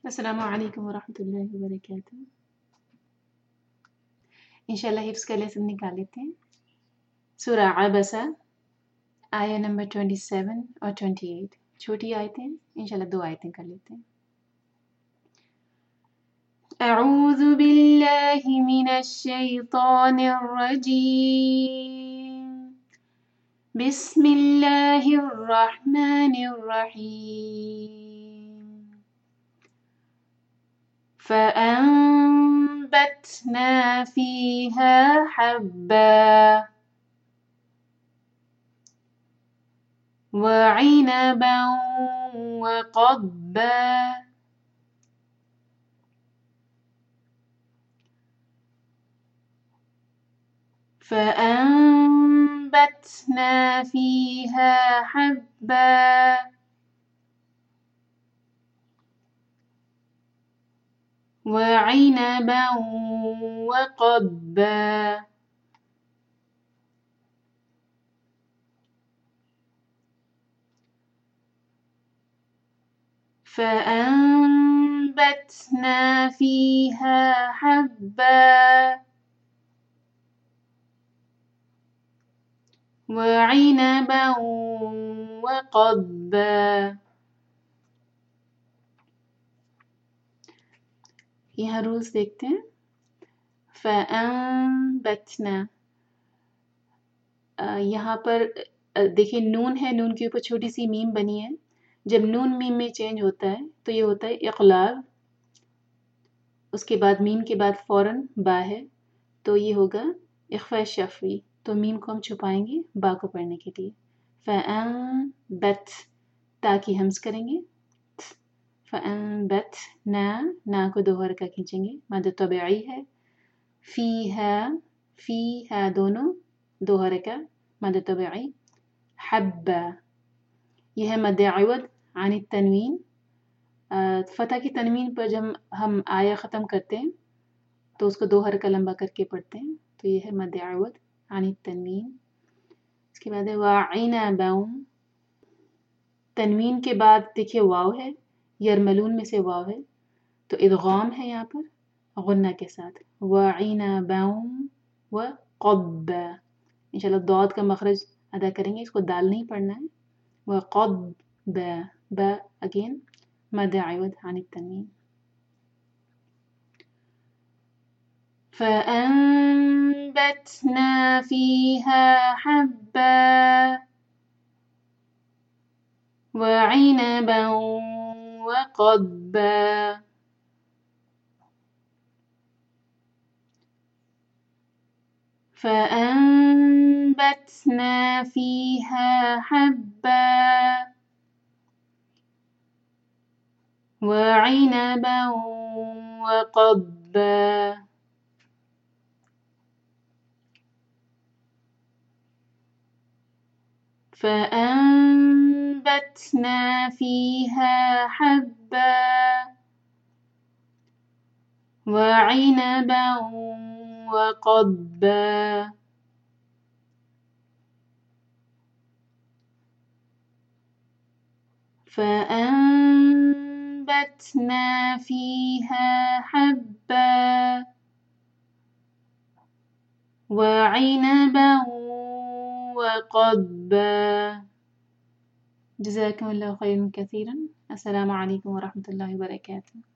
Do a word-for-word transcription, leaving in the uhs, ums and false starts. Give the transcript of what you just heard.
अस्सलामु अलैकुम वरहमतुल्लाहि वबरकातुहू। इंशाल्लाह हिफ्ज़ का लेसन निकाल लेते हैं। सूरा अबसा आया नंबर सत्ताईस और अट्ठाईस। छोटी आयतें इंशाल्लाह दो आयतें कर लेते हैं। अऊज़ु बिल्लाहि मिनश शैतानिर रजीम। बिस्मिल्लाहिर रहमानिर रहीम। فأنبتنا فيها حبا وعنبا وقضبا فأنبتنا فيها حبا وعنبا وقضبا فأنبتنا فيها حبا وعنبا وقضبا। यहाँ रूल्स देखते हैं। फ़अंबतना, यहाँ पर देखिए नून है, नून के ऊपर छोटी सी मीम बनी है। जब नून मीम में चेंज होता है तो ये होता है इक़लाब। उसके बाद मीम के बाद फ़ौरन बा है तो ये होगा इख़फ़ा शफ़वी। तो मीम को हम छुपाएंगे बा को पढ़ने के लिए। फ़अंबत, ताकि हम्ज़ करेंगे। फ़अंबत ना, ना को दो हरका खींचेंगे, मद तबई है। फ़ीहा, फ़ीहा दोनों दो हरका, मद तबई। हब्बा, यह है मद अवद आन तनवीन। फ़तह की तनवीन पर जब हम आया ख़त्म करते हैं तो उसको दो हरका लंबा करके पढ़ते हैं, तो यह है मद अवद आन तनवीन। इसके बाद है वइनबा, तनवीन के बाद देखिए वाव है, यरमलून में से वाव है तो इदगाम है यहाँ पर गुन्ना के साथ। वइनबा व क़ब्बा, इंशाल्लाह दौद का मखरज अदा करेंगे, इसको दाल नहीं पढ़ना है। व क़ब्बा, बा अगेन मद अवद आन तनवीन। फ़अंबतना फ़ीहा हब्बा वعنبا وقضبا فأنبتنا فيها حبا وعنبا وقضبا فأنبتنا فيها حبا وعنبا وقضبا فأنبتنا فيها حبا وعنبا وقضبا। जज़ाकुमुल्लाहु खैरन कसीरन। अस्सलामु अलैकुम वरहमतुल्लाहि वबरकातुहू।